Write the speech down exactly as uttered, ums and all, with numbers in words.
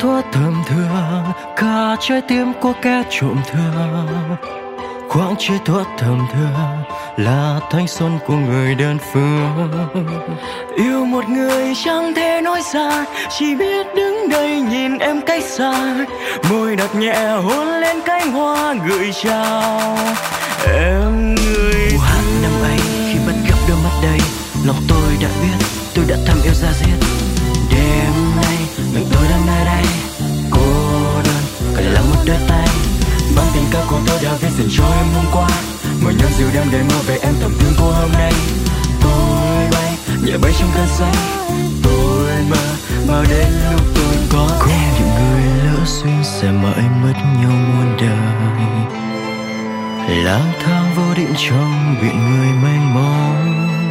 thuở thầm thương, cả trái tim của kẻ trộm thương. Khoảng chia thuở thầm thương là thanh xuân của người đơn phương. Yêu một người chẳng thể nói ra, chỉ biết đứng đây nhìn em cách xa. Môi đặt nhẹ hôn lên cánh hoa gửi chào em người. Mùa hạ năm ấy khi bắt gặp đôi mắt đây, lòng tôi đã biết tôi đã thầm yêu ra diết. Đêm nay mình tôi đang nơi đây, cô đơn cần là một đôi tay. Bằng tình ca của tôi đã viết dành cho em hôm qua, mời nhau dịu đêm để mơ về em thầm thương cô hôm nay. Tôi bay nhẹ bay trong cơn say, tôi mơ mơ đến lúc tôi có có những người lỡ duyên sẽ mãi mất nhau muôn đời. Lang thang vô định trong biển người mênh mông,